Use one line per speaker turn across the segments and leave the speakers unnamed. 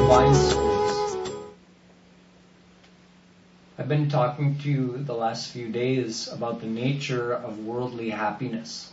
Divine Souls. I've been talking to you the last few days about the nature of worldly happiness.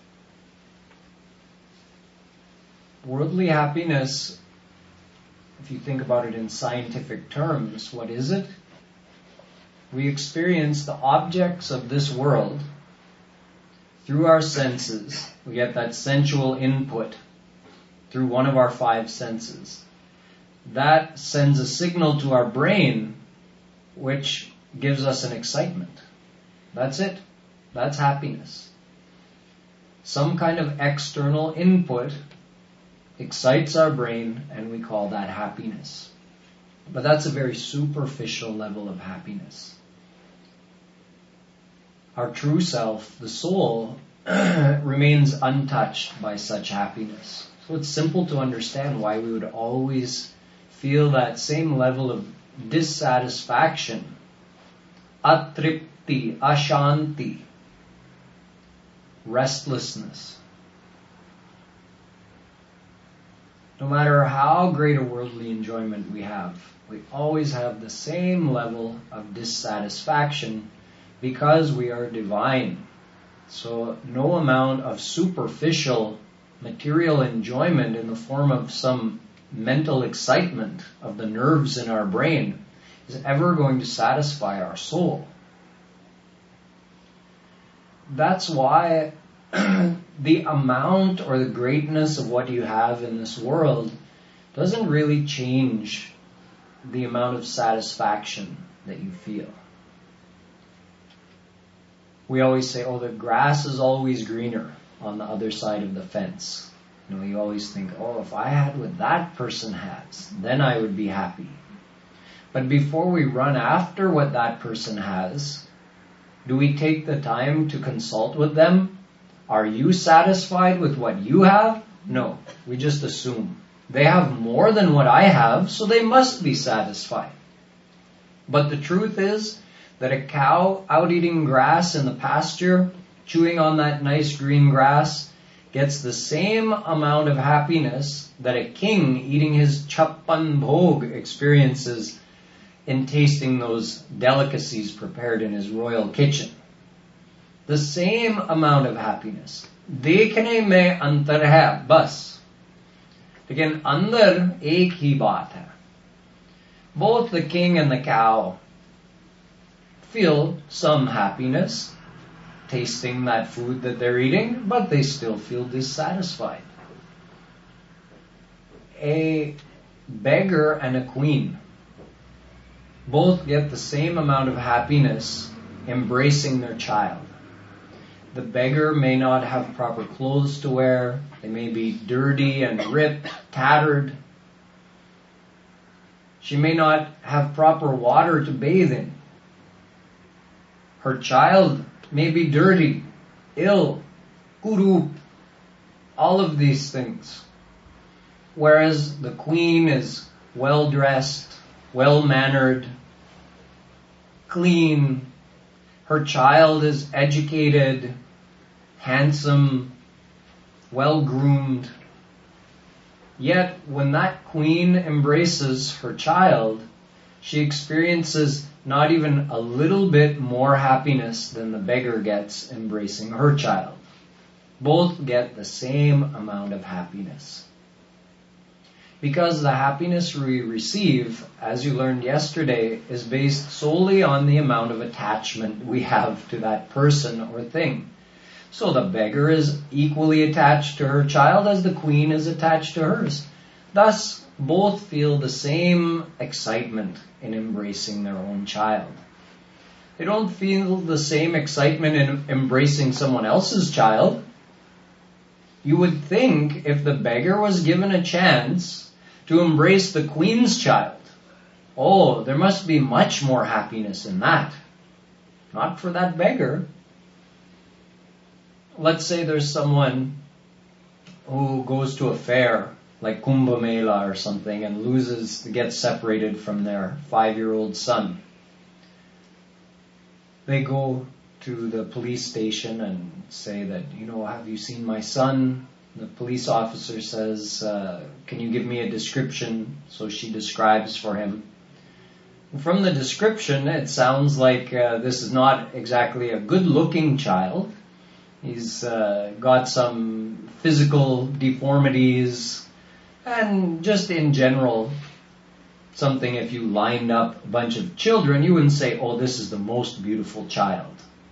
Worldly happiness, if you think about it in scientific terms, what is it? We experience the objects of this world through our senses. We get that sensual input through one of our 5 senses. That sends a signal to our brain which gives us an excitement. That's it. That's happiness. Some kind of external input excites our brain and we call that happiness. But that's a very superficial level of happiness. Our true self, the soul, remains untouched by such happiness. So it's simple to understand why we would always feel that same level of dissatisfaction, atripti, ashanti, restlessness. No matter how great a worldly enjoyment we always have the same level of dissatisfaction because we are divine. So no amount of superficial material enjoyment in the form of some mental excitement of the nerves in our brain is ever going to satisfy our soul. That's why the amount or the greatness of what you have in this world doesn't really change the amount of satisfaction that you feel. We always say, the grass is always greener on the other side of the fence. You always think, if I had what that person has, then I would be happy. But before we run after what that person has, do we take the time to consult with them? Are you satisfied with what you have? No, we just assume. They have more than what I have, so they must be satisfied. But the truth is that a cow out eating grass in the pasture, chewing on that nice green grass, gets the same amount of happiness that a king eating his chappan bhog experiences in tasting those delicacies prepared in his royal kitchen. The same amount of happiness. Dekhne mein antar hai, bas. Lekin andar ek hi baat hai. Both the king and the cow feel some happiness tasting that food that they're eating, but they still feel dissatisfied. A beggar and a queen both get the same amount of happiness embracing their child. The beggar may not have proper clothes to wear. They may be dirty and ripped, tattered. She may not have proper water to bathe in. Her child may be dirty, ill, kurup, all of these things. Whereas the queen is well-dressed, well-mannered, clean. Her child is educated, handsome, well-groomed. Yet when that queen embraces her child, she experiences not even a little bit more happiness than the beggar gets embracing her child. Both get the same amount of happiness. Because the happiness we receive, as you learned yesterday, is based solely on the amount of attachment we have to that person or thing. So the beggar is equally attached to her child as the queen is attached to hers. Thus, both feel the same excitement in embracing their own child. They don't feel the same excitement in embracing someone else's child. You would think if the beggar was given a chance to embrace the queen's child, there must be much more happiness in that. Not for that beggar. Let's say there's someone who goes to a fair like Kumbh Mela or something and gets separated from their 5-year-old son. They go to the police station and say that, have you seen my son? The police officer says, can you give me a description? So she describes for him. From the description, it sounds like this is not exactly a good-looking child. He's got some physical deformities, and just in general, something if you lined up a bunch of children, you wouldn't say, oh, this is the most beautiful child.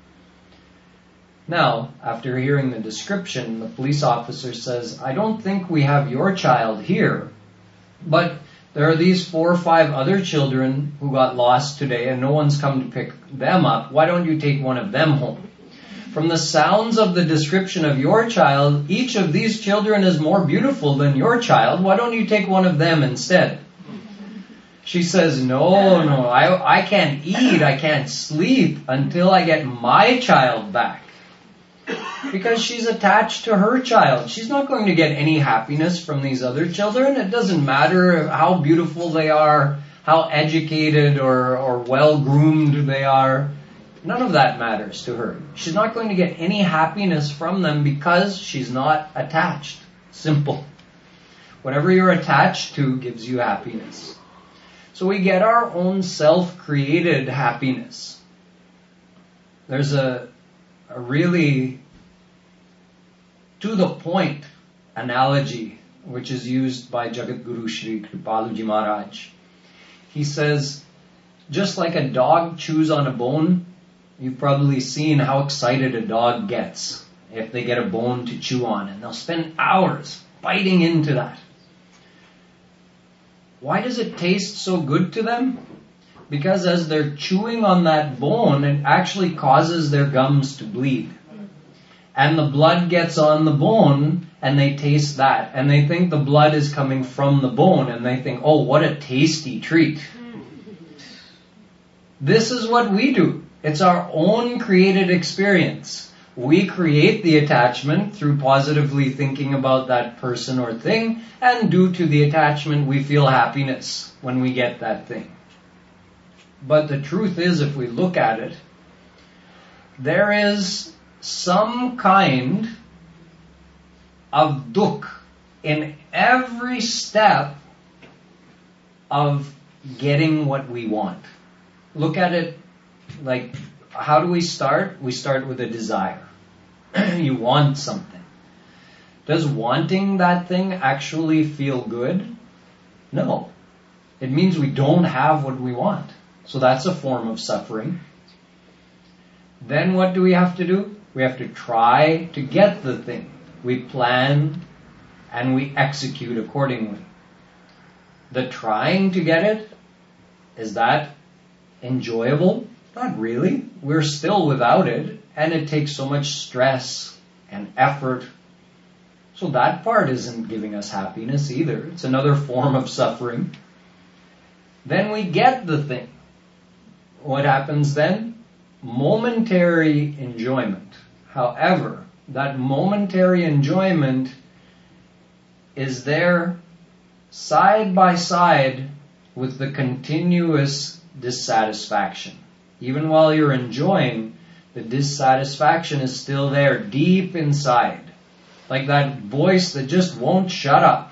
Now, after hearing the description, the police officer says, I don't think we have your child here, but there are these 4 or 5 other children who got lost today and no one's come to pick them up. Why don't you take one of them home? From the sounds of the description of your child, each of these children is more beautiful than your child. Why don't you take one of them instead? She says, no, I can't eat, I can't sleep until I get my child back. Because she's attached to her child. She's not going to get any happiness from these other children. It doesn't matter how beautiful they are, how educated or well-groomed they are. None of that matters to her. She's not going to get any happiness from them because she's not attached. Simple. Whatever you're attached to gives you happiness. So we get our own self-created happiness. There's a really to-the-point analogy which is used by Jagadguru Sri Kripaluji Maharaj. He says, just like a dog chews on a bone, you've probably seen how excited a dog gets if they get a bone to chew on, and they'll spend hours biting into that. Why does it taste so good to them? Because as they're chewing on that bone, it actually causes their gums to bleed. And the blood gets on the bone, and they taste that. And they think the blood is coming from the bone, and they think, oh, what a tasty treat. This is what we do. It's our own created experience. We create the attachment through positively thinking about that person or thing, and due to the attachment, we feel happiness when we get that thing. But the truth is, if we look at it, there is some kind of dukh in every step of getting what we want. Look at it like, how do we start? We start with a desire. You want something. Does wanting that thing actually feel good? No. It means we don't have what we want. So that's a form of suffering. Then what do we have to do? We have to try to get the thing. We plan and we execute accordingly. The trying to get it, is that enjoyable? Not really. We're still without it, and it takes so much stress and effort. So that part isn't giving us happiness either. It's another form of suffering. Then we get the thing. What happens then? Momentary enjoyment. However, that momentary enjoyment is there side by side with the continuous dissatisfaction. Even while you're enjoying, the dissatisfaction is still there deep inside. Like that voice that just won't shut up.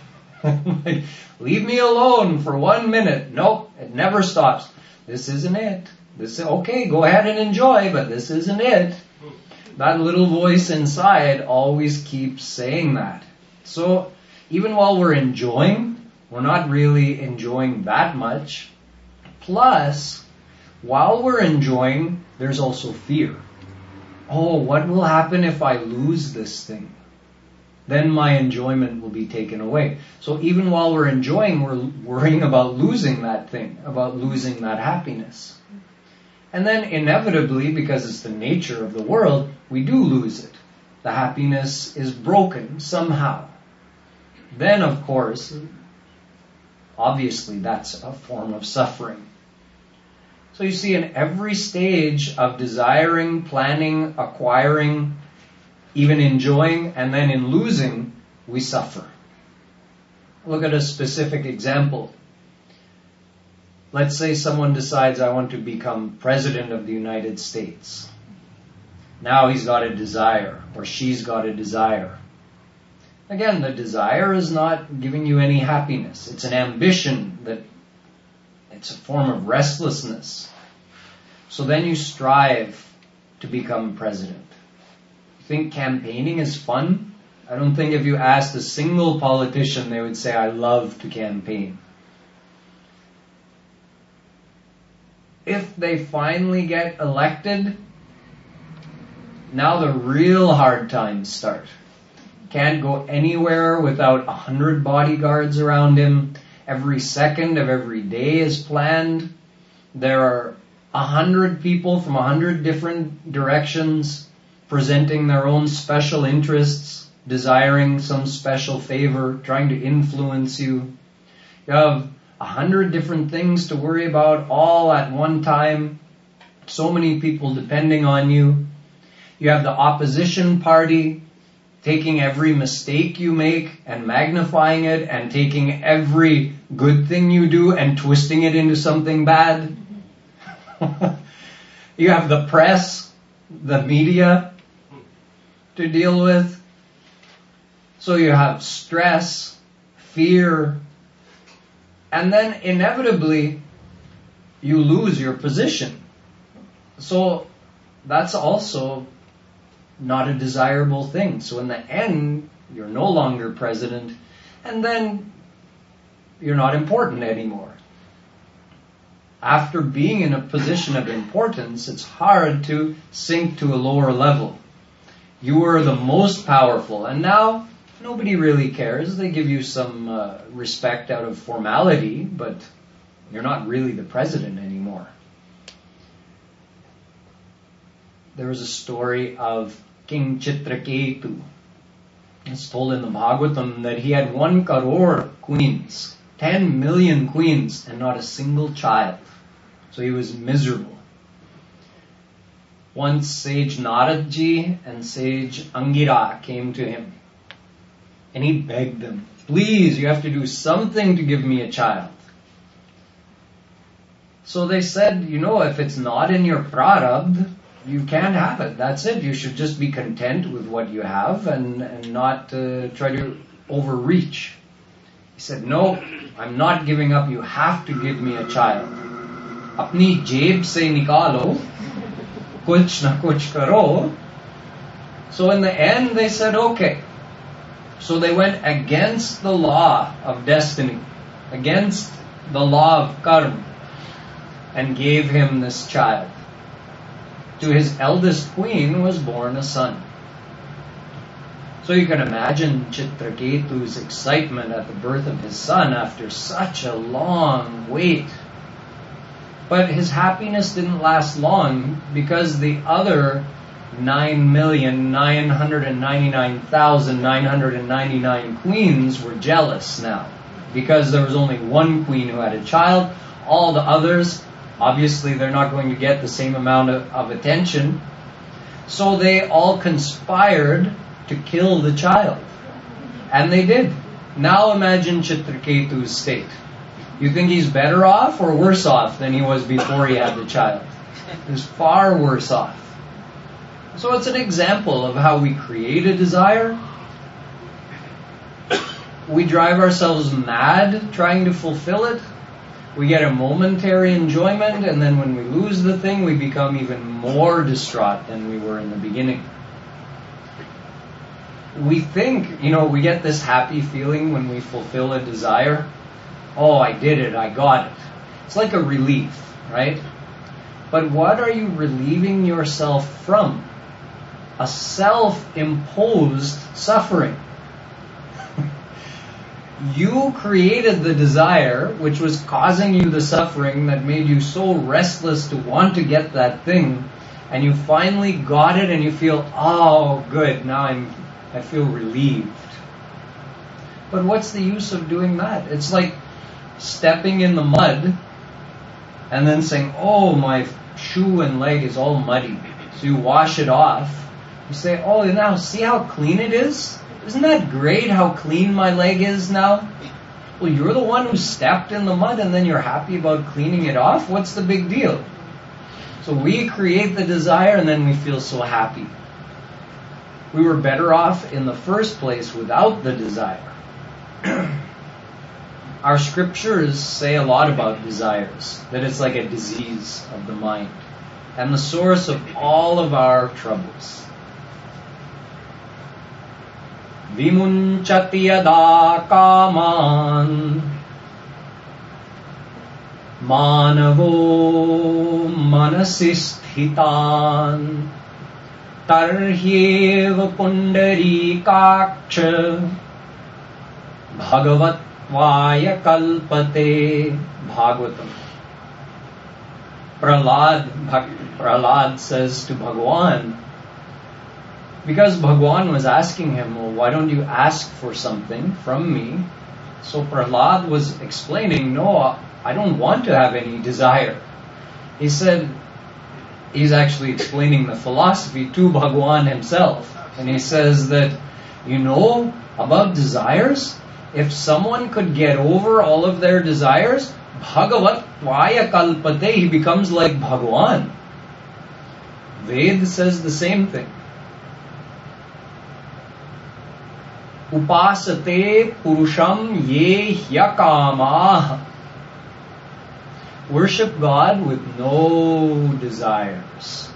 Leave me alone for 1 minute. Nope, it never stops. This isn't it. Okay, go ahead and enjoy, but this isn't it. That little voice inside always keeps saying that. So even while we're enjoying, we're not really enjoying that much. Plus, while we're enjoying, there's also fear. Oh, what will happen if I lose this thing? Then my enjoyment will be taken away. So even while we're enjoying, we're worrying about losing that thing, about losing that happiness. And then inevitably, because it's the nature of the world, we do lose it. The happiness is broken somehow. Then, of course, obviously that's a form of suffering. So you see, in every stage of desiring, planning, acquiring, even enjoying, and then in losing, we suffer. Look at a specific example. Let's say someone decides, I want to become president of the United States. Now he's got a desire, or she's got a desire. Again, the desire is not giving you any happiness. It's an ambition that it's a form of restlessness. So then you strive to become president. You think campaigning is fun? I don't think if you asked a single politician, they would say, I love to campaign. If they finally get elected, now the real hard times start. Can't go anywhere without 100 bodyguards around him. Every second of every day is planned. There are 100 people from 100 different directions presenting their own special interests, desiring some special favor, trying to influence you. You have 100 different things to worry about all at one time. So many people depending on you. You have the opposition party taking every mistake you make and magnifying it, and taking every good thing you do and twisting it into something bad. You have the press, the media to deal with. So you have stress, fear, and then inevitably you lose your position. So that's also not a desirable thing. So in the end, you're no longer president, and then you're not important anymore. After being in a position of importance, it's hard to sink to a lower level. You were the most powerful, and now nobody really cares. They give you some respect out of formality, but you're not really the president anymore. There was a story of King Chitraketu. It's told in the Bhagavatam that he had 1 crore queens, 10 million queens, and not a single child. So he was miserable. Once sage Naradji and sage Angira came to him, and he begged them, please, you have to do something to give me a child. So they said, if it's not in your prarabdha, you can't have it. That's it. You should just be content with what you have and not try to overreach. He said, no, I'm not giving up. You have to give me a child. Apni jeb se nikalo, kuch na kuch karo. So in the end, they said, okay. So they went against the law of destiny, against the law of karma, and gave him this child. To his eldest queen was born a son. So you can imagine Chitraketu's excitement at the birth of his son after such a long wait. But his happiness didn't last long, because the other 9,999,999 queens were jealous now. Because there was only one queen who had a child, all the others, obviously they're not going to get the same amount of attention. So they all conspired to kill the child. And they did. Now imagine Chitraketu's state. You think he's better off or worse off than he was before he had the child? He's far worse off. So it's an example of how we create a desire. We drive ourselves mad trying to fulfill it. We get a momentary enjoyment, and then when we lose the thing, we become even more distraught than we were in the beginning. We think, we get this happy feeling when we fulfill a desire. Oh, I did it, I got it. It's like a relief, right? But what are you relieving yourself from? A self-imposed suffering. You created the desire which was causing you the suffering that made you so restless to want to get that thing, and you finally got it and you feel, oh good, now I feel relieved. But what's the use of doing that? It's like stepping in the mud and then saying, oh, my shoe and leg is all muddy. So you wash it off. You say, oh, now see how clean it is? Isn't that great how clean my leg is now? Well, you're the one who stepped in the mud and then you're happy about cleaning it off? What's the big deal? So we create the desire and then we feel so happy. We were better off in the first place without the desire. Our scriptures say a lot about desires, that it's like a disease of the mind and the source of all of our troubles. Vimunchati yada kaman manavo manasisthitan tarhyev pundarikaksha bhagavat kalpate. Bhagavatam. Prahlad says to Bhagawan, because Bhagawan was asking him, well, why don't you ask for something from me? So Prahlad was explaining, no, I don't want to have any desire. He said, he's actually explaining the philosophy to Bhagawan himself. And he says that, you know about desires? If someone could get over all of their desires, Bhagavat kalpate, he becomes like Bhagawan. Ved says the same thing. Upasate purusham ye hyakamah. Worship God with no desires.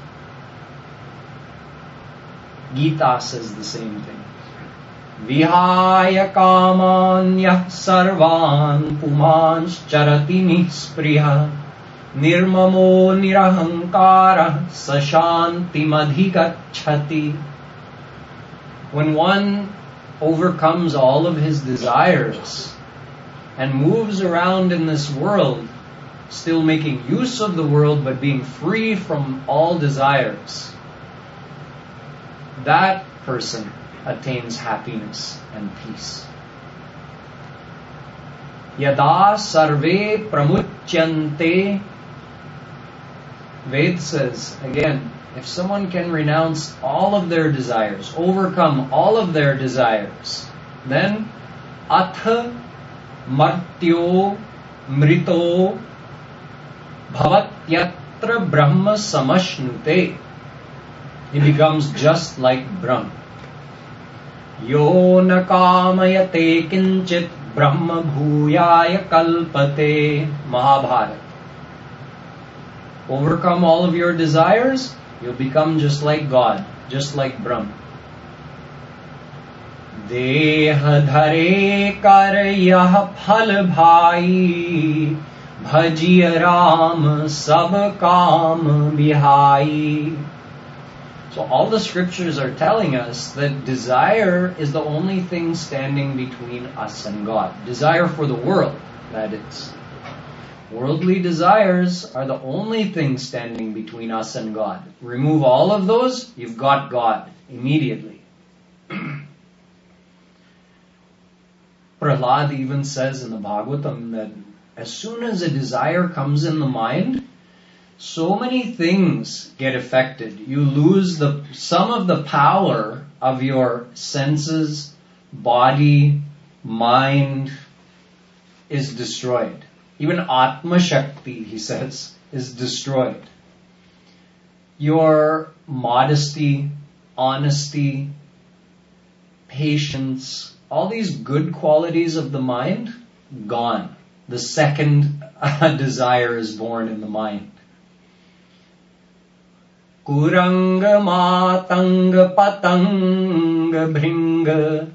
Gita says the same thing. Vihaya kamanyah sarvan pumanscharati nispriha nirmamo nirahankara sashanti madhigacchati. When one overcomes all of his desires and moves around in this world, still making use of the world but being free from all desires, that person attains happiness and peace. Yada sarve pramuchyante. Ved says, again, if someone can renounce all of their desires, overcome all of their desires, then atha martyo mrito bhavatyatra brahma samashnute. He becomes just like Brahma. Yo na kamayate kinchit brahma bhuyaya kalpate. Mahabharata. Overcome all of your desires, you'll become just like God, just like Brahma. Deha dhare karyah phal bhai bhajiya ram sab kam bihai. So all the scriptures are telling us that desire is the only thing standing between us and God. Desire for the world, that is. Worldly desires are the only thing standing between us and God. Remove all of those, you've got God immediately. Prahlad even says in the Bhagavatam that as soon as a desire comes in the mind, so many things get affected. You lose some of the power of your senses, body, mind is destroyed. Even Atma Shakti, he says, is destroyed. Your modesty, honesty, patience, all these good qualities of the mind, gone. The second desire is born in the mind. Kuranga matanga patanga bhringa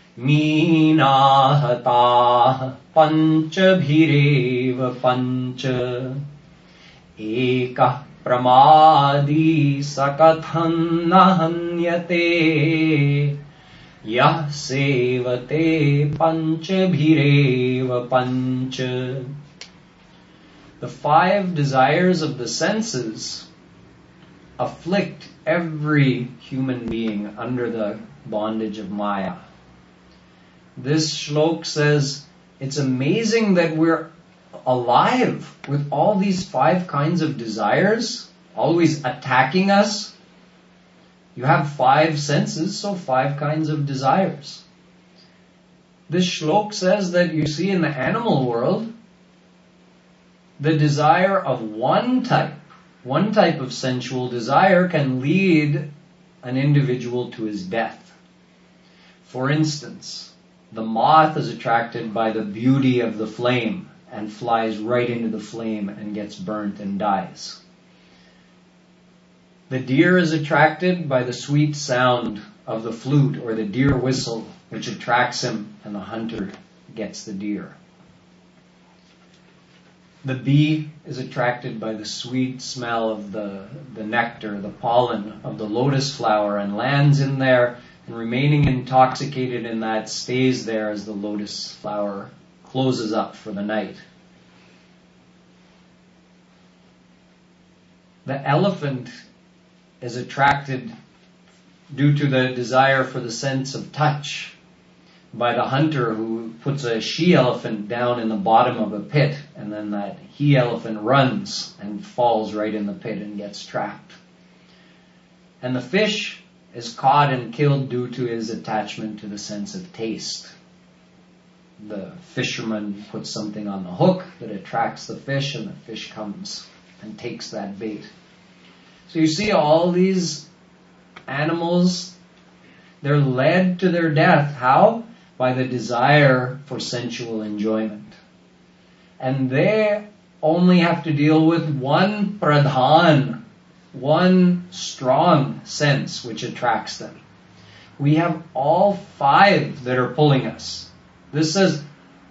meenahata pancha bhireva pancha ekah pramadi sakathan nahanyate yah sevate pancha bhireva pancha. The 5 desires of the senses afflict every human being under the bondage of Maya. This shlok says, it's amazing that we're alive with all these 5 kinds of desires, always attacking us. You have 5 senses, so 5 kinds of desires. This shlok says that you see in the animal world, the desire of one type of sensual desire can lead an individual to his death. For instance, the moth is attracted by the beauty of the flame and flies right into the flame and gets burnt and dies. The deer is attracted by the sweet sound of the flute or the deer whistle, which attracts him, and the hunter gets the deer. The bee is attracted by the sweet smell of the nectar, the pollen of the lotus flower, and lands in there, and remaining intoxicated in that, stays there as the lotus flower closes up for the night. The elephant is attracted due to the desire for the sense of touch by the hunter, who puts a she-elephant down in the bottom of a pit, and then that he-elephant runs and falls right in the pit and gets trapped. And the fish is caught and killed due to his attachment to the sense of taste. The fisherman puts something on the hook that attracts the fish, and the fish comes and takes that bait. So you see, all these animals, they're led to their death. How? By the desire for sensual enjoyment. And they only have to deal with one pradhan, one strong sense which attracts them. We have all five that are pulling us. This says,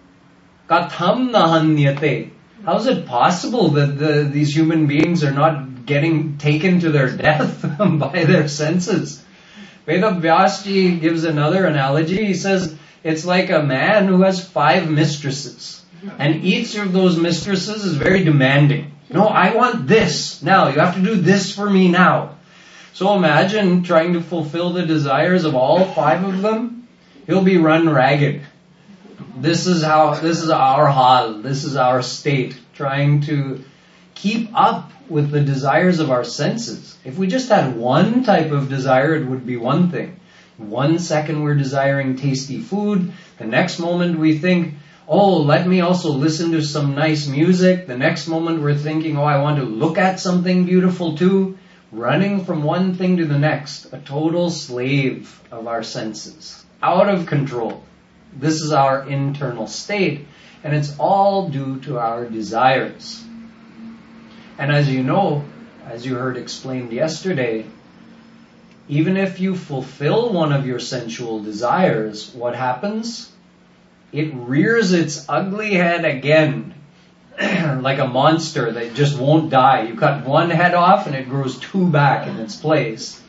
katham nahanyate. How is it possible that these human beings are not getting taken to their death by their senses? Vedavyasji gives another analogy. He says, it's like a man who has 5 mistresses. And each of those mistresses is very demanding. No, I want this now. You have to do this for me now. So imagine trying to fulfill the desires of all 5 of them. He'll be run ragged. This is our hal. This is our state. Trying to keep up with the desires of our senses. If we just had one type of desire, it would be one thing. 1 second we're desiring tasty food. The next moment we think, oh, let me also listen to some nice music. The next moment we're thinking, oh, I want to look at something beautiful too. Running from one thing to the next. A total slave of our senses. Out of control. This is our internal state. And it's all due to our desires. And as you know, as you heard explained yesterday, even if you fulfill one of your sensual desires, what happens? It rears its ugly head again, like a monster that just won't die. You cut one head off and it grows 2 back in its place.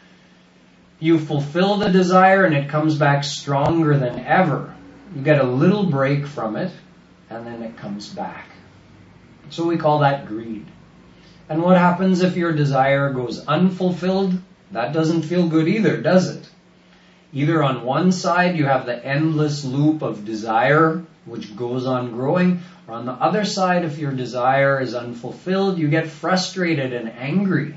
You fulfill the desire and it comes back stronger than ever. You get a little break from it and then it comes back. So we call that greed. And what happens if your desire goes unfulfilled? That doesn't feel good either, does it? Either on one side you have the endless loop of desire, which goes on growing, or on the other side, if your desire is unfulfilled, you get frustrated and angry.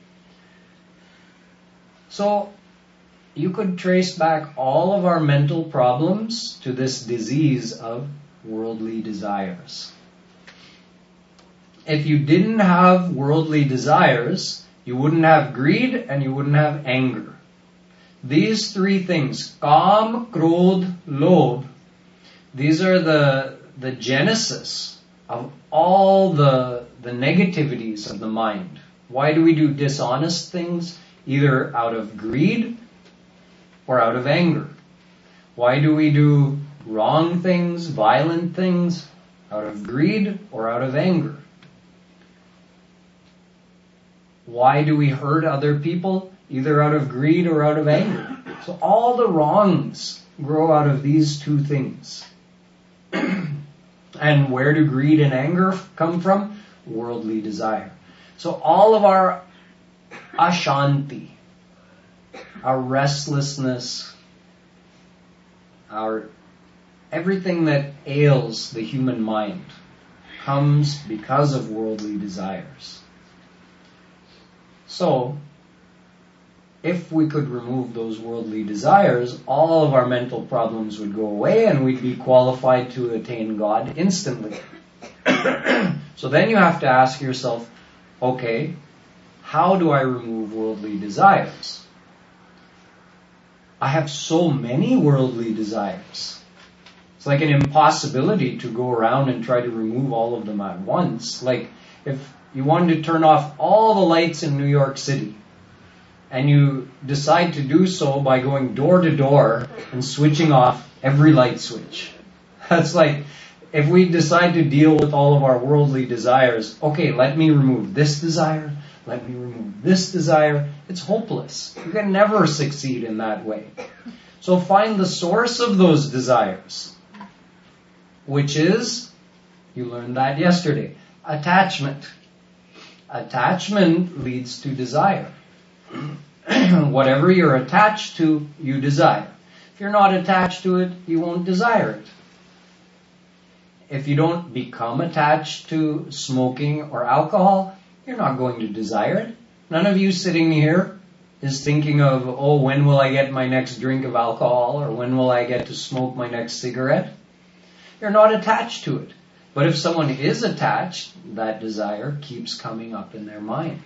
So, you could trace back all of our mental problems to this disease of worldly desires. If you didn't have worldly desires, you wouldn't have greed and you wouldn't have anger. These 3 things, Kam, Krodh, Lobh, these are the genesis of all the negativities of the mind. Why do we do dishonest things? Either out of greed or out of anger. Why do we do wrong things, violent things? Out of greed or out of anger. Why do we hurt other people? Either out of greed or out of anger. So all the wrongs grow out of these 2 things. And where do greed and anger come from? Worldly desire. So all of our ashanti, our restlessness, our everything that ails the human mind comes because of worldly desires. So, if we could remove those worldly desires, all of our mental problems would go away and we'd be qualified to attain God instantly. So then you have to ask yourself, okay, how do I remove worldly desires? I have so many worldly desires. It's like an impossibility to go around and try to remove all of them at once. Like if you wanted to turn off all the lights in New York City, and you decide to do so by going door to door and switching off every light switch. That's like, if we decide to deal with all of our worldly desires, okay, let me remove this desire, let me remove this desire. It's hopeless. You can never succeed in that way. So find the source of those desires, which is, you learned that yesterday, attachment. Attachment leads to desire. Whatever you're attached to, you desire. If you're not attached to it, you won't desire it. If you don't become attached to smoking or alcohol, you're not going to desire it. None of you sitting here is thinking of, oh, when will I get my next drink of alcohol, or when will I get to smoke my next cigarette? You're not attached to it. But if someone is attached, that desire keeps coming up in their mind.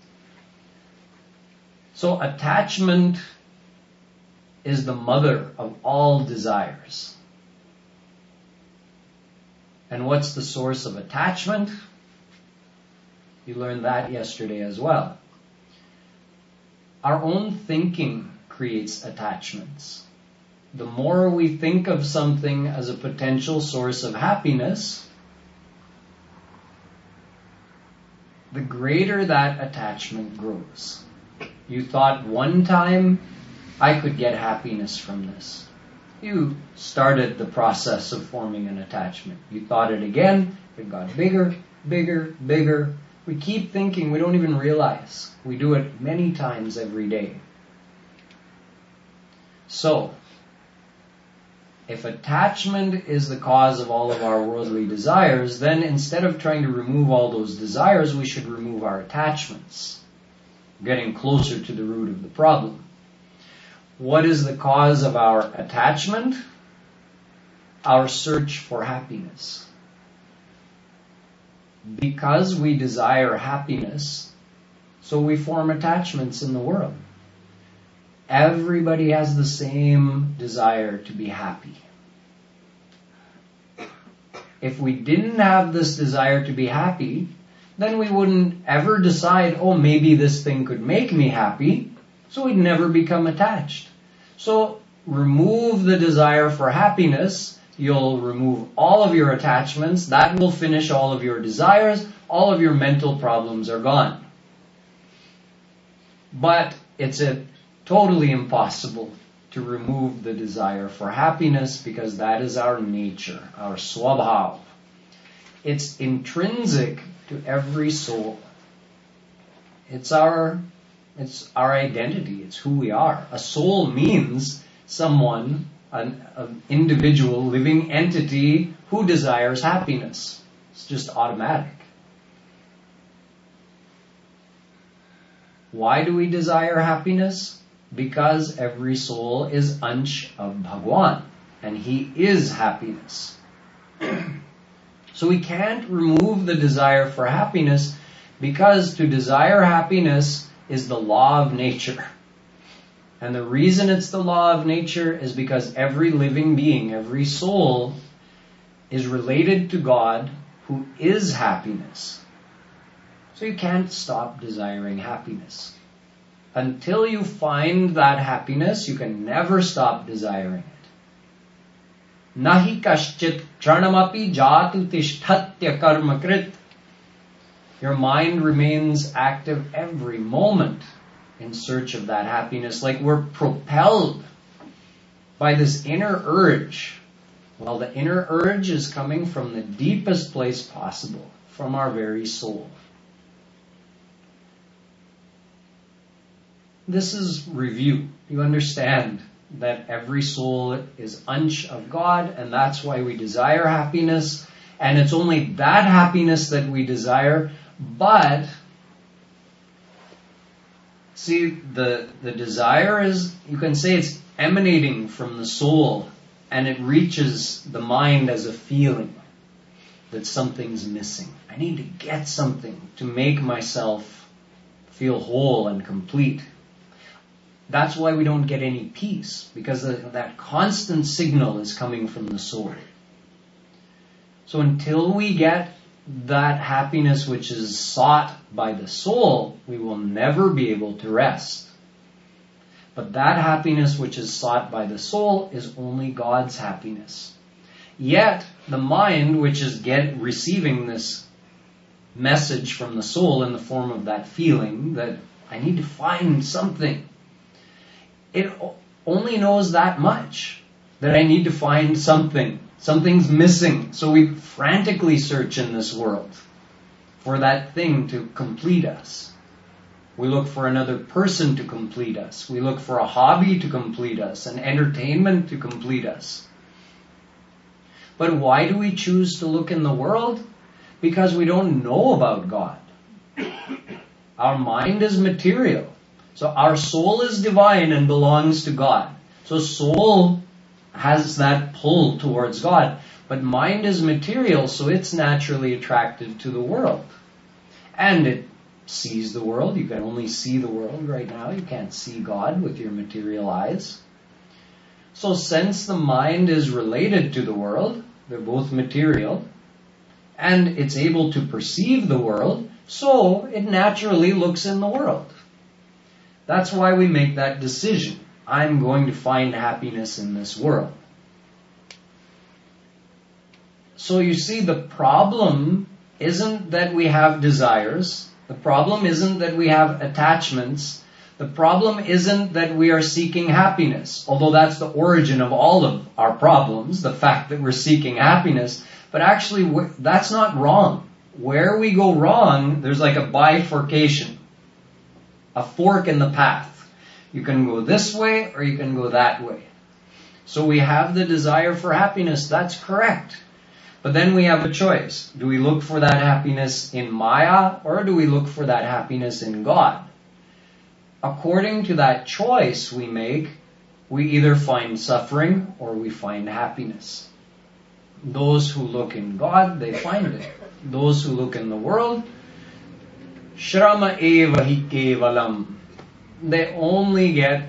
So attachment is the mother of all desires. And what's the source of attachment? You learned that yesterday as well. Our own thinking creates attachments. The more we think of something as a potential source of happiness, the greater that attachment grows. You thought one time, I could get happiness from this. You started the process of forming an attachment. You thought it again, it got bigger, bigger, bigger. We keep thinking, we don't even realize. We do it many times every day. So, if attachment is the cause of all of our worldly desires, then instead of trying to remove all those desires, we should remove our attachments, getting closer to the root of the problem. What is the cause of our attachment? Our search for happiness. Because we desire happiness, so we form attachments in the world. Everybody has the same desire to be happy. If we didn't have this desire to be happy, then we wouldn't ever decide, oh, maybe this thing could make me happy, so we'd never become attached. So remove the desire for happiness, you'll remove all of your attachments, that will finish all of your desires, all of your mental problems are gone. But it's totally impossible to remove the desire for happiness because that is our nature, our swabhav. It's intrinsic to every soul. It's our identity. It's who we are. A soul means someone, an individual, living entity who desires happiness. It's just automatic. Why do we desire happiness? Because every soul is Ansh of Bhagwan, and He is happiness. So we can't remove the desire for happiness because to desire happiness is the law of nature. And the reason it's the law of nature is because every living being, every soul, is related to God who is happiness. So you can't stop desiring happiness. Until you find that happiness, you can never stop desiring it. Nahi kaschit charnamapi jatu tishthatya karmakrit. Your mind remains active every moment in search of that happiness, like we're propelled by this inner urge. Well, the inner urge is coming from the deepest place possible, from our very soul. This is review. You understand that every soul is Ansh of God, and that's why we desire happiness. And it's only that happiness that we desire. But, see, the desire is, you can say it's emanating from the soul, and it reaches the mind as a feeling that something's missing. I need to get something to make myself feel whole and complete. That's why we don't get any peace, because that constant signal is coming from the soul. So until we get that happiness which is sought by the soul, we will never be able to rest. But that happiness which is sought by the soul is only God's happiness. Yet, the mind, which is receiving this message from the soul in the form of that feeling that I need to find something, it only knows that much, that I need to find something. Something's missing. So we frantically search in this world for that thing to complete us. We look for another person to complete us. We look for a hobby to complete us, an entertainment to complete us. But why do we choose to look in the world? Because we don't know about God. Our mind is material. So our soul is divine and belongs to God. So soul has that pull towards God. But mind is material, so it's naturally attracted to the world. And it sees the world. You can only see the world right now. You can't see God with your material eyes. So since the mind is related to the world, they're both material, and it's able to perceive the world, so it naturally looks in the world. That's why we make that decision. I'm going to find happiness in this world. So you see, the problem isn't that we have desires. The problem isn't that we have attachments. The problem isn't that we are seeking happiness, although that's the origin of all of our problems, the fact that we're seeking happiness. But actually, that's not wrong. Where we go wrong, there's like a bifurcation, a fork in the path. You can go this way or you can go that way. So we have the desire for happiness, that's correct. But then we have a choice. Do we look for that happiness in Maya, or do we look for that happiness in God? According to that choice we make, we either find suffering or we find happiness. Those who look in God, they find it. Those who look in the world, Shrama eva hi kevalam. They only get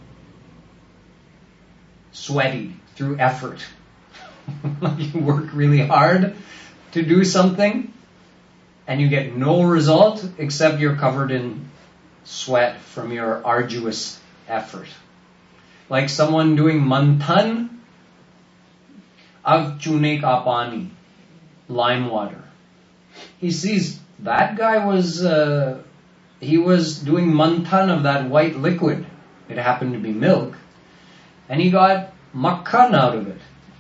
sweaty through effort. You work really hard to do something and you get no result except you're covered in sweat from your arduous effort. Like someone doing manthan of chune ka pani, lime water. He sees that guy was doing manthan of that white liquid. It happened to be milk. And he got makhan out of it.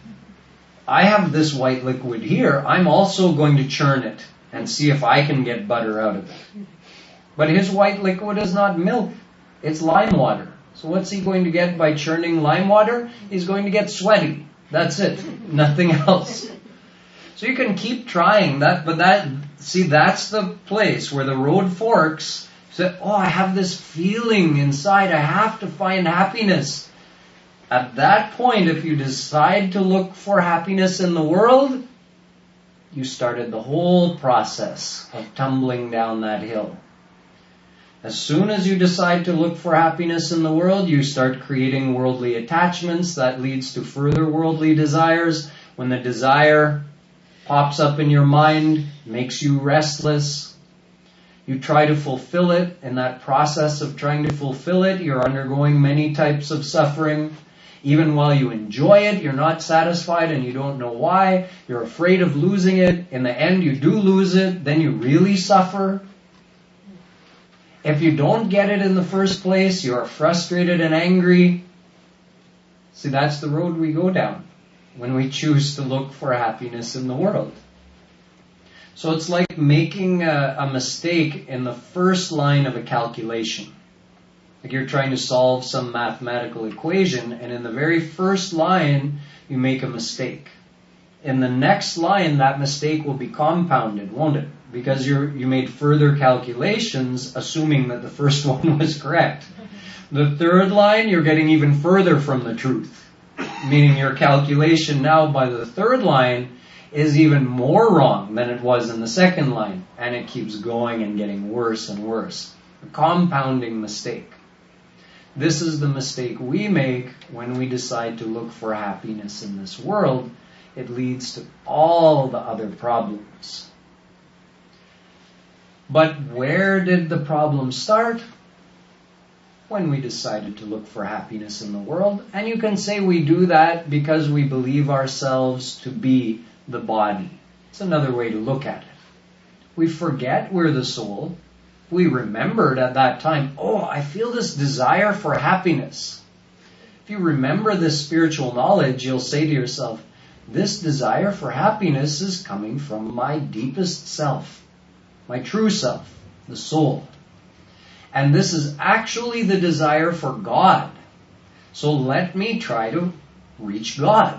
I have this white liquid here. I'm also going to churn it and see if I can get butter out of it. But his white liquid is not milk. It's lime water. So what's he going to get by churning lime water? He's going to get sweaty. That's it. Nothing else. So you can keep trying that, but that's the place where the road forks. So, I have this feeling inside. I have to find happiness. At that point, if you decide to look for happiness in the world, you started the whole process of tumbling down that hill. As soon as you decide to look for happiness in the world, you start creating worldly attachments. That leads to further worldly desires. When the desire pops up in your mind, makes you restless, you try to fulfill it. In that process of trying to fulfill it, you're undergoing many types of suffering. Even while you enjoy it, you're not satisfied and you don't know why. You're afraid of losing it. In the end, you do lose it. Then you really suffer. If you don't get it in the first place, you are frustrated and angry. See, that's the road we go down when we choose to look for happiness in the world. So it's like making a mistake in the first line of a calculation. Like you're trying to solve some mathematical equation, and in the very first line, you make a mistake. In the next line, that mistake will be compounded, won't it? Because you made further calculations, assuming that the first one was correct. The third line, you're getting even further from the truth. Meaning your calculation now by the third line is even more wrong than it was in the second line. And it keeps going and getting worse and worse. A compounding mistake. This is the mistake we make when we decide to look for happiness in this world. It leads to all the other problems. But where did the problem start? When we decided to look for happiness in the world. And you can say we do that because we believe ourselves to be the body. It's another way to look at it. We forget we're the soul. We remembered at that time, oh, I feel this desire for happiness. If you remember this spiritual knowledge, you'll say to yourself, this desire for happiness is coming from my deepest self, my true self, the soul. And this is actually the desire for God. So let me try to reach God.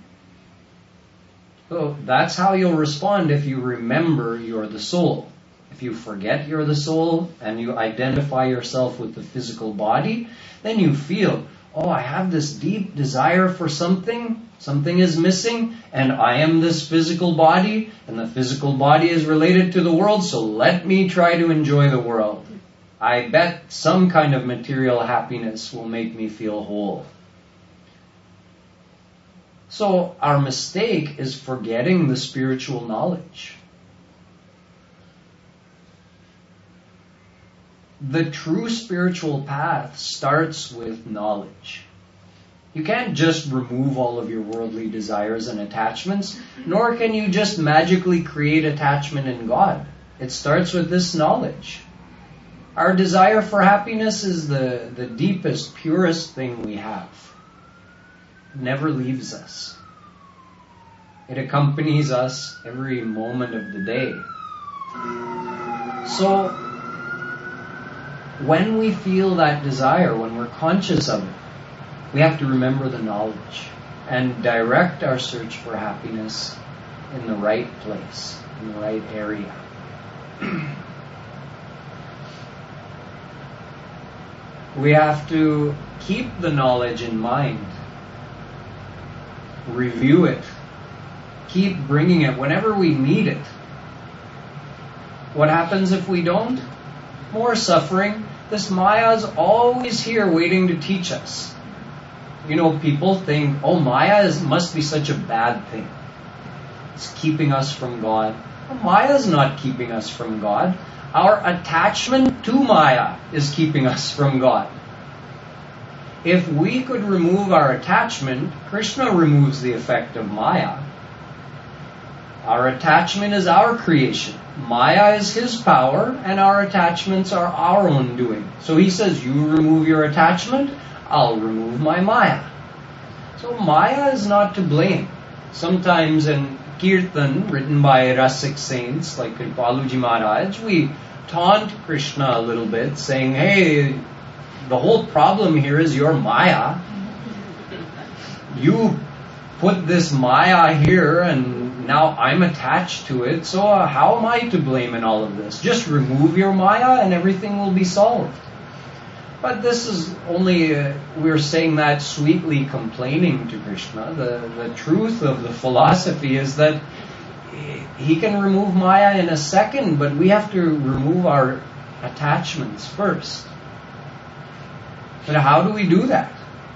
So that's how you'll respond if you remember you're the soul. If you forget you're the soul and you identify yourself with the physical body, then you feel, oh, I have this deep desire for something. Something is missing, and I am this physical body, and the physical body is related to the world, so let me try to enjoy the world. I bet some kind of material happiness will make me feel whole. So our mistake is forgetting the spiritual knowledge. The true spiritual path starts with knowledge. You can't just remove all of your worldly desires and attachments, nor can you just magically create attachment in God. It starts with this knowledge. Our desire for happiness is the deepest, purest thing we have. It never leaves us. It accompanies us every moment of the day. So, when we feel that desire, when we're conscious of it, we have to remember the knowledge and direct our search for happiness in the right place, in the right area. We have to keep the knowledge in mind, review it, keep bringing it whenever we need it. What happens if we don't? More suffering. This Maya is always here waiting to teach us. You know, people think, oh, Maya must be such a bad thing. It's keeping us from God. Well, Maya is not keeping us from God. Our attachment to Maya is keeping us from God. If we could remove our attachment, Krishna removes the effect of Maya. Our attachment is our creation. Maya is his power, and our attachments are our own doing. So he says, you remove your attachment, I'll remove my Maya. So Maya is not to blame. Sometimes in Kirtan, written by Rasic saints like Kripaluji Maharaj, we taunt Krishna a little bit, saying, hey, the whole problem here is your Maya. You put this Maya here and now I'm attached to it, so how am I to blame in all of this? Just remove your Maya and everything will be solved. But this is only, we're saying that sweetly complaining to Krishna. The truth of the philosophy is that he can remove Maya in a second, but we have to remove our attachments first. But how do we do that?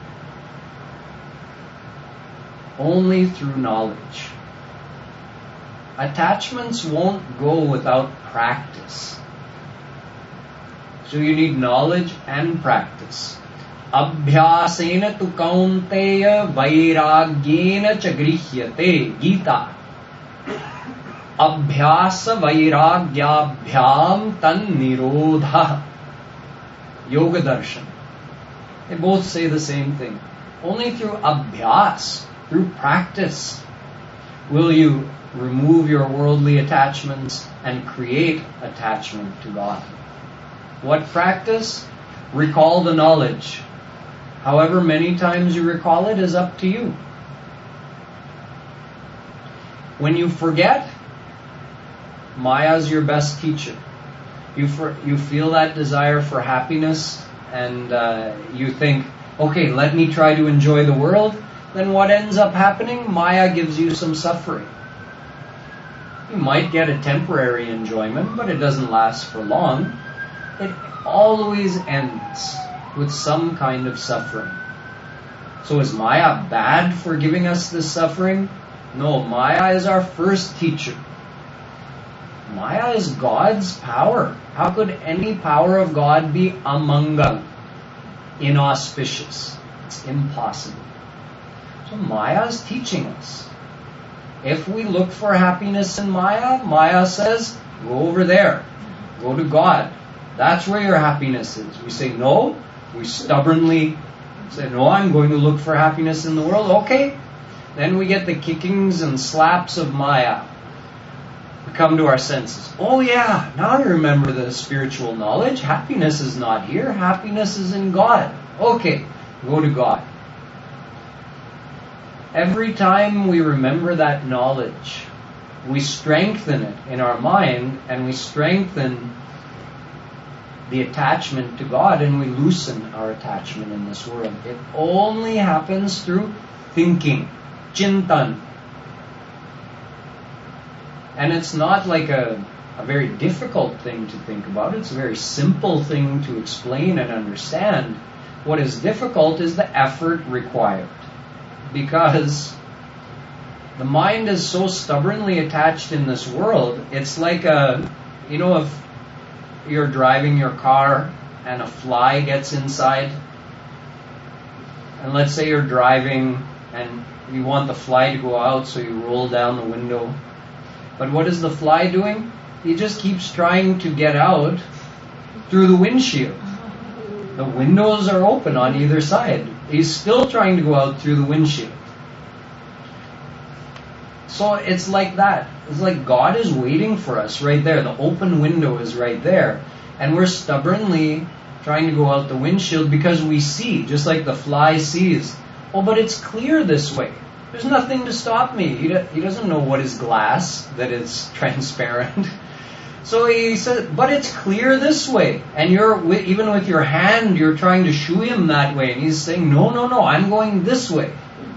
Only through knowledge. Attachments won't go without practice. So you need knowledge and practice. Abhyasena tu kaunteya vairagyena cha grihyate. Gita. Abhyasa vairagyabhyam tan nirodha. Yoga darshan. They both say the same thing. Only through abhyas, through practice, will you remove your worldly attachments and create attachment to God. What practice? Recall the knowledge. However many times you recall it is up to you. When you forget, Maya is your best teacher. You feel that desire for happiness and you think, okay, let me try to enjoy the world. Then what ends up happening? Maya gives you some suffering. You might get a temporary enjoyment, but it doesn't last for long. It always ends. with some kind of suffering. So is Maya bad for giving us this suffering? No, Maya is our first teacher. Maya is God's power. How could any power of God be amangal, inauspicious? It's impossible. So Maya is teaching us. If we look for happiness in Maya, Maya says, go over there. Go to God. That's where your happiness is. We say no. We stubbornly say, no, I'm going to look for happiness in the world. Okay. Then we get the kickings and slaps of Maya. We come to our senses. Oh yeah, now I remember the spiritual knowledge. Happiness is not here. Happiness is in God. Okay, go to God. Every time we remember that knowledge, we strengthen it in our mind, and we strengthen the attachment to God, and we loosen our attachment in this world. It only happens through thinking, chintan. And it's not like a very difficult thing to think about. It's a very simple thing to explain and understand. What is difficult is the effort required. Because the mind is so stubbornly attached in this world, it's like if you're driving your car and a fly gets inside, and let's say you're driving and you want the fly to go out, so you roll down the window. But what is the fly doing? He just keeps trying to get out through the windshield. The windows are open on either side. He's still trying to go out through the windshield. So it's like that. It's like God is waiting for us right there. The open window is right there. And we're stubbornly trying to go out the windshield because we see, just like the fly sees, oh, but it's clear this way. There's nothing to stop me. He doesn't know what is glass, that it's transparent. So he says, but it's clear this way. And even with your hand, you're trying to shoo him that way. And he's saying, no, I'm going this way.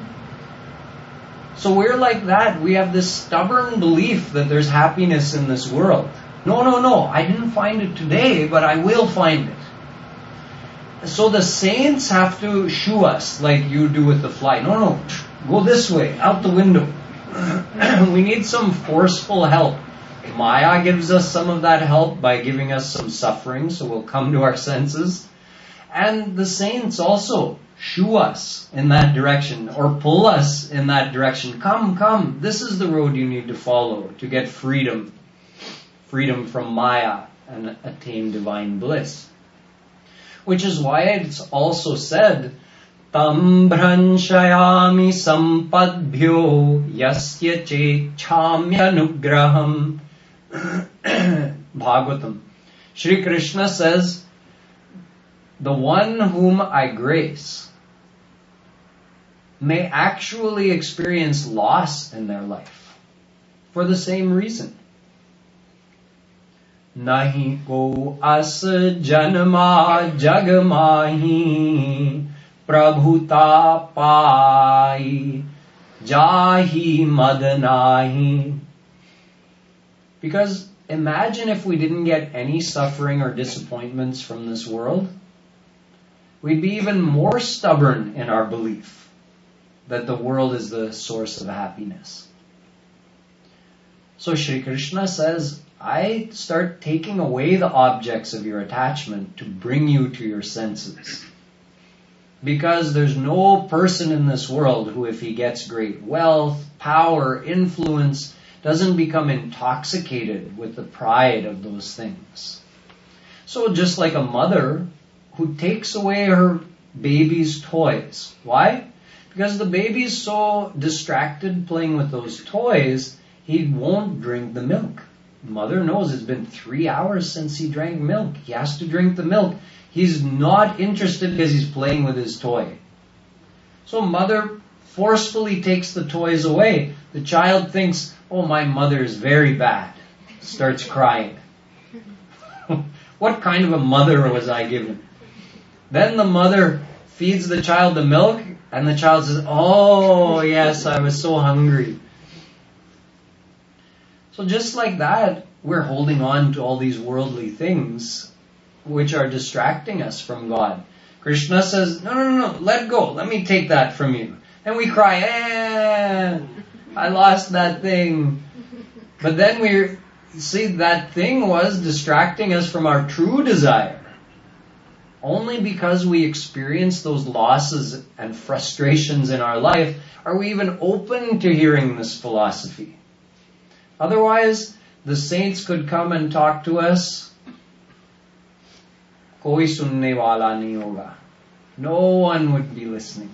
So we're like that. We have this stubborn belief that there's happiness in this world. No, I didn't find it today, but I will find it. So the saints have to shoo us like you do with the fly. No, go this way, out the window. We need some forceful help. Maya gives us some of that help by giving us some suffering, so we'll come to our senses. And the saints also shoo us in that direction or pull us in that direction. Come, this is the road you need to follow to get freedom from Maya and attain divine bliss. Which is why it's also said, Tam bhranshayami sampadbhyo yasya chechamyanugraham. Bhagavatam. Shri Krishna says, the one whom I grace may actually experience loss in their life for the same reason. Nahi ko as janma jagmahi prabhuta pai jahi madnahi. Because imagine if we didn't get any suffering or disappointments from this world, we'd be even more stubborn in our belief that the world is the source of happiness. So Shri Krishna says, I start taking away the objects of your attachment to bring you to your senses. Because there's no person in this world who, if he gets great wealth, power, influence, doesn't become intoxicated with the pride of those things. So just like a mother who takes away her baby's toys. Why? Because the baby's so distracted playing with those toys, he won't drink the milk. Mother knows it's been 3 hours since he drank milk. He has to drink the milk. He's not interested because he's playing with his toy. So mother forcefully takes the toys away. The child thinks, oh, my mother is very bad. Starts crying. What kind of a mother was I given? Then the mother feeds the child the milk, and the child says, oh, yes, I was so hungry. So just like that, we're holding on to all these worldly things which are distracting us from God. Krishna says, no, let go. Let me take that from you. And we cry, I lost that thing. But then we see that thing was distracting us from our true desire. Only because we experience those losses and frustrations in our life are we even open to hearing this philosophy. Otherwise, the saints could come and talk to us. Koi sunne wala nahi hoga. No one would be listening.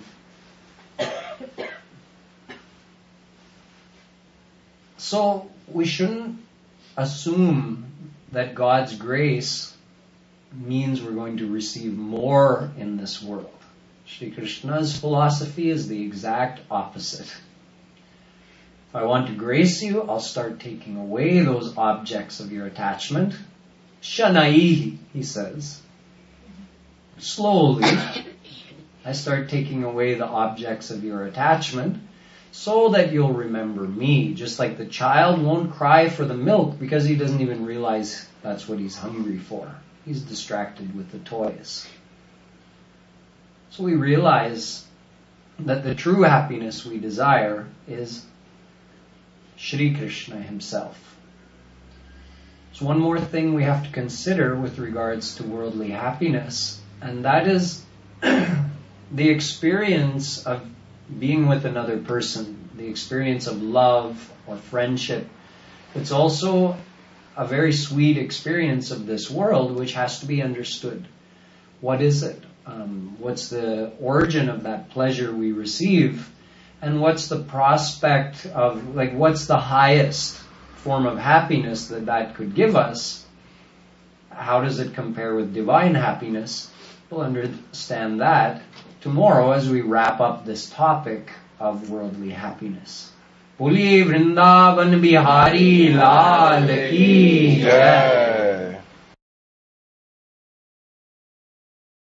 So we shouldn't assume that God's grace means we're going to receive more in this world. Shri Krishna's philosophy is the exact opposite. If I want to grace you, I'll start taking away those objects of your attachment. Shanaihi, he says. Slowly, I start taking away the objects of your attachment so that you'll remember me. Just like the child won't cry for the milk because he doesn't even realize that's what he's hungry for. He's distracted with the toys. So we realize that the true happiness we desire is Shri Krishna himself. So one more thing we have to consider with regards to worldly happiness, and that is the experience of being with another person, the experience of love or friendship. It's also a very sweet experience of this world which has to be understood. What is it? What's the origin of that pleasure we receive? And what's the prospect of, what's the highest form of happiness that could give us? How does it compare with divine happiness? We'll understand that tomorrow as we wrap up this topic of worldly happiness. Boli Vrindavan Bihari Lal Ki Jai.